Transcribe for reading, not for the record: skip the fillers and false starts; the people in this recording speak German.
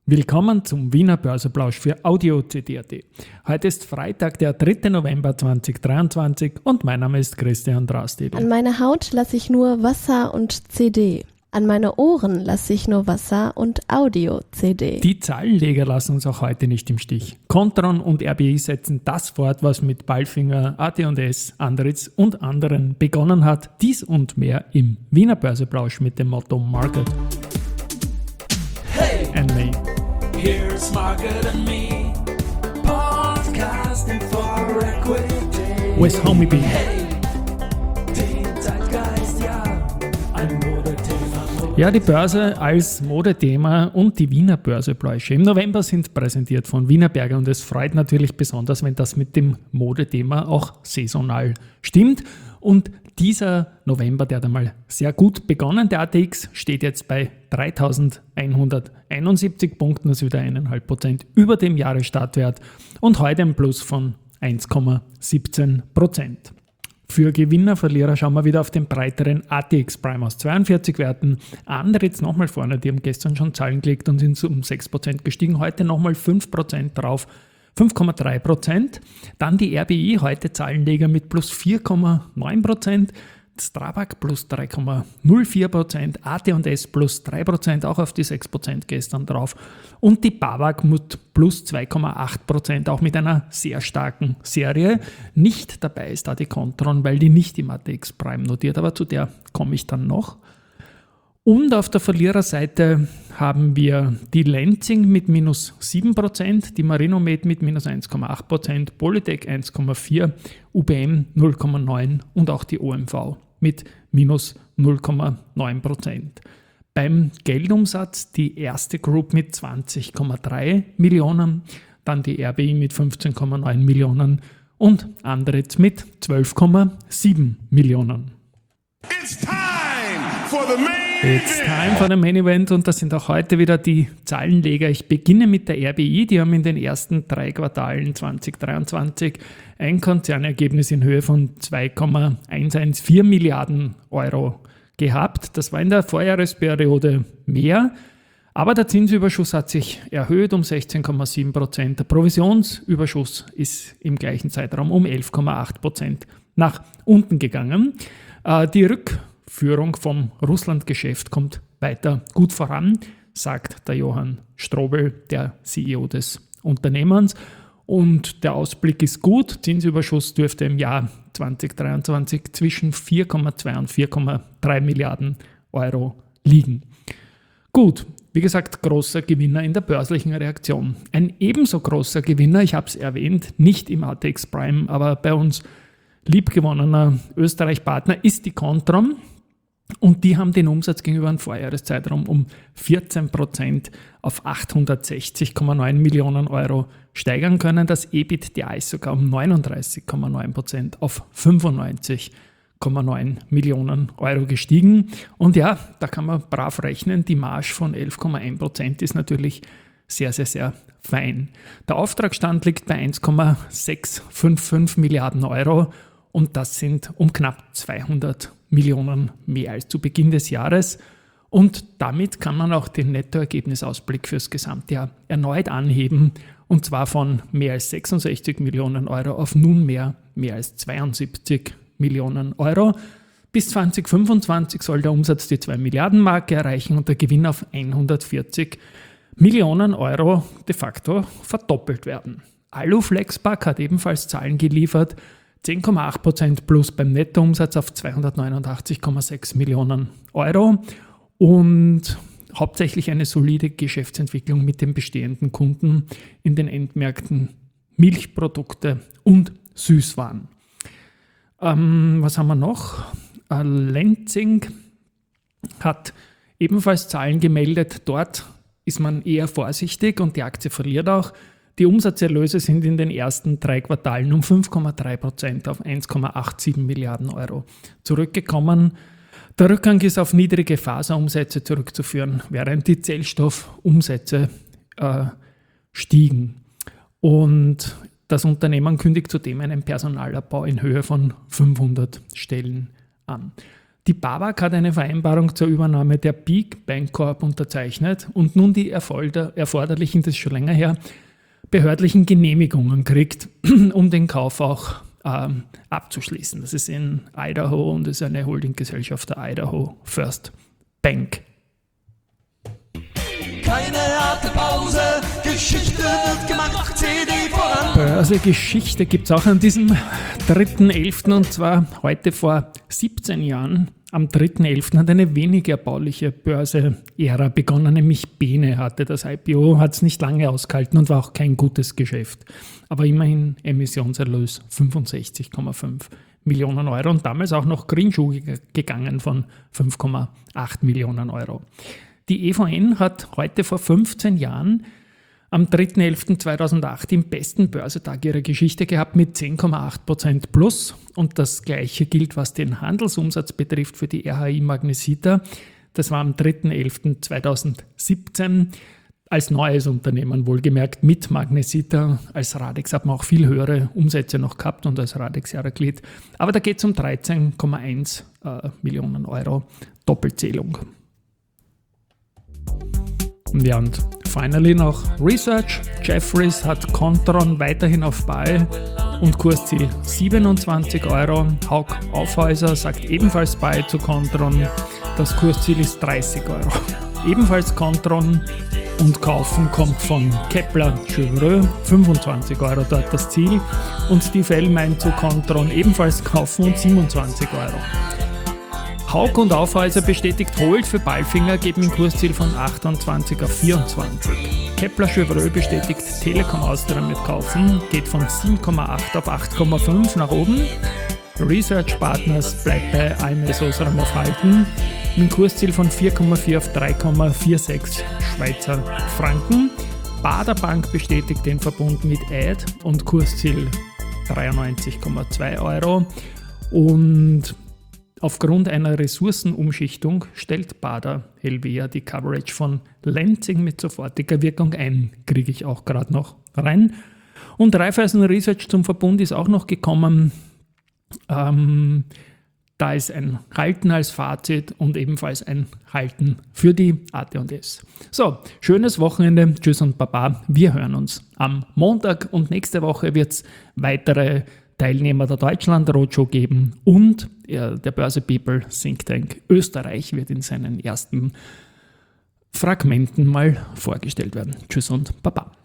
Willkommen zum Wiener Börseplausch für Audio-CD.at. Heute ist Freitag, der 3. November 2023 und mein Name ist Christian Drastil. An meine Haut lasse ich nur Wasser und CD. An meine Ohren lasse ich nur Wasser und Audio-CD. Die Zahlenleger lassen uns auch heute nicht im Stich. Kontron und RBI setzen das fort, was mit Palfinger, AT&S, Andritz und anderen begonnen hat. Dies und mehr im Wiener Börseplausch mit dem Motto Market and Me. Here's Market and Me, podcasting for equity. With Homie B. Hey, den Zeitgeist, ja, ein Modethema. Ja, die Börse als Modethema und die Wiener Börsepläusche im November sind präsentiert von Wienerberger und es freut natürlich besonders, wenn das mit dem Modethema auch saisonal stimmt. Und dieser November, der hat einmal sehr gut begonnen. Der ATX steht jetzt bei 3.171 Punkten, das ist wieder 1,5% über dem Jahresstartwert und heute ein Plus von 1,17%. Für Gewinner, Verlierer schauen wir wieder auf den breiteren ATX Prime aus 42 Werten. Andere jetzt nochmal vorne, die haben gestern schon Zahlen gelegt und sind um 6% gestiegen, heute nochmal 5% drauf. 5,3%. Dann die RBI, heute Zahlenleger mit plus 4,9%. Strabag plus 3,04%. AT&S plus 3%, auch auf die 6% gestern drauf. Und die BAWAG mit plus 2,8%, auch mit einer sehr starken Serie. Nicht dabei ist da die Kontron, weil die nicht im ATX Prime notiert, aber zu der komme ich dann noch. Und auf der Verliererseite haben wir die Lenzing mit minus 7%, die Marinomed mit minus 1,8%, Polytech 1,4%, UBM 0,9% und auch die OMV mit minus 0,9%. Beim Geldumsatz die erste Group mit 20,3 Millionen, dann die RBI mit 15,9 Millionen und Andritz mit 12,7 Millionen. It's time for the main It's time for the Main Event und das sind auch heute wieder die Zahlenleger. Ich beginne mit der RBI, die haben in den ersten 3 Quartalen 2023 ein Konzernergebnis in Höhe von 2,114 Milliarden Euro gehabt. Das war in der Vorjahresperiode mehr, aber der Zinsüberschuss hat sich erhöht um 16,7%. Der Provisionsüberschuss ist im gleichen Zeitraum um 11,8% nach unten gegangen. Die Rückführung vom Russland-Geschäft kommt weiter gut voran, sagt der Johann Strobl, der CEO des Unternehmens. Und der Ausblick ist gut. Zinsüberschuss dürfte im Jahr 2023 zwischen 4,2 und 4,3 Milliarden Euro liegen. Gut, wie gesagt, großer Gewinner in der börslichen Reaktion. Ein ebenso großer Gewinner, ich habe es erwähnt, nicht im ATX Prime, aber bei uns liebgewonnener Österreich-Partner ist die Kontron und die haben den Umsatz gegenüber dem Vorjahreszeitraum um 14% auf 860,9 Millionen Euro steigern können. Das EBITDA ist sogar um 39,9% auf 95,9 Millionen Euro gestiegen. Und ja, da kann man brav rechnen, die Marge von 11,1% ist natürlich sehr, sehr, sehr fein. Der Auftragsstand liegt bei 1,655 Milliarden Euro. Und das sind um knapp 200 Millionen mehr als zu Beginn des Jahres. Und damit kann man auch den Nettoergebnisausblick fürs Gesamtjahr erneut anheben. Und zwar von mehr als 66 Millionen Euro auf nunmehr mehr als 72 Millionen Euro. Bis 2025 soll der Umsatz die 2 Milliarden Marke erreichen und der Gewinn auf 140 Millionen Euro de facto verdoppelt werden. Aluflexpack hat ebenfalls Zahlen geliefert. 10,8% plus beim Nettoumsatz auf 289,6 Millionen Euro und hauptsächlich eine solide Geschäftsentwicklung mit den bestehenden Kunden in den Endmärkten Milchprodukte und Süßwaren. Was haben wir noch? Lenzing hat ebenfalls Zahlen gemeldet. Dort ist man eher vorsichtig und die Aktie verliert auch. Die Umsatzerlöse sind in den ersten 3 Quartalen um 5,3% auf 1,87 Milliarden Euro zurückgekommen. Der Rückgang ist auf niedrige Faserumsätze zurückzuführen, während die Zellstoffumsätze stiegen. Und das Unternehmen kündigt zudem einen Personalabbau in Höhe von 500 Stellen an. Die BAWAG hat eine Vereinbarung zur Übernahme der Peak Bancorp unterzeichnet und nun die erforderlichen, das ist schon länger her, behördlichen Genehmigungen kriegt, um den Kauf auch abzuschließen. Das ist in Idaho und ist eine Holdinggesellschaft der Idaho First Bank. Keine harte Pause, Geschichte wird gemacht, CD voran. Börsegeschichte gibt es auch an diesem 3.11. und zwar heute vor 17 Jahren. Am 3.11. hat eine wenig erbauliche Börse-Ära begonnen, nämlich Bene hatte das IPO, hat es nicht lange ausgehalten und war auch kein gutes Geschäft. Aber immerhin Emissionserlös 65,5 Millionen Euro und damals auch noch Greenschuh gegangen von 5,8 Millionen Euro. Die EVN hat heute vor 15 Jahren am 3.11.2008 den besten Börsetag ihrer Geschichte gehabt mit 10,8% plus. Und das Gleiche gilt, was den Handelsumsatz betrifft für die RHI Magnesita. Das war am 3.11.2017 als neues Unternehmen, wohlgemerkt mit Magnesita. Als Radex hat man auch viel höhere Umsätze noch gehabt und als Radex-Jahreglied. Aber da geht es um 13,1 Millionen Euro Doppelzählung. Ja, und finally noch Research. Jefferies hat Kontron weiterhin auf Buy und Kursziel 27 Euro. Hauck Aufhäuser sagt ebenfalls Buy zu Kontron. Das Kursziel ist 30 Euro. Ebenfalls Kontron und kaufen kommt von Kepler Chevreux, 25 Euro dort das Ziel. Und Steve Ellmein zu Kontron ebenfalls kaufen und 27 Euro. Hauck und Aufhäuser bestätigt Hold für Palfinger, geben ein Kursziel von 28 auf 24. Kepler Chevreux bestätigt Telekom Austria mit Kaufen, geht von 7,8 auf 8,5 nach oben. Research Partners bleibt bei AMS Osram auf Halten, mit einem Kursziel von 4,4 auf 3,46 Schweizer Franken. Baader Bank bestätigt den Verbund mit Add und Kursziel 93,2 Euro. Und aufgrund einer Ressourcenumschichtung stellt Baader Helvea die Coverage von Lenzing mit sofortiger Wirkung ein. Kriege ich auch gerade noch rein. Und Raiffeisen Research zum Verbund ist auch noch gekommen. Da ist ein Halten als Fazit und ebenfalls ein Halten für die AT&S. So, schönes Wochenende. Tschüss und Baba. Wir hören uns am Montag und nächste Woche wird es weitere Teilnehmer der Deutschland Roadshow geben und der Börse People Think Tank Österreich wird in seinen ersten Fragmenten mal vorgestellt werden. Tschüss und Baba.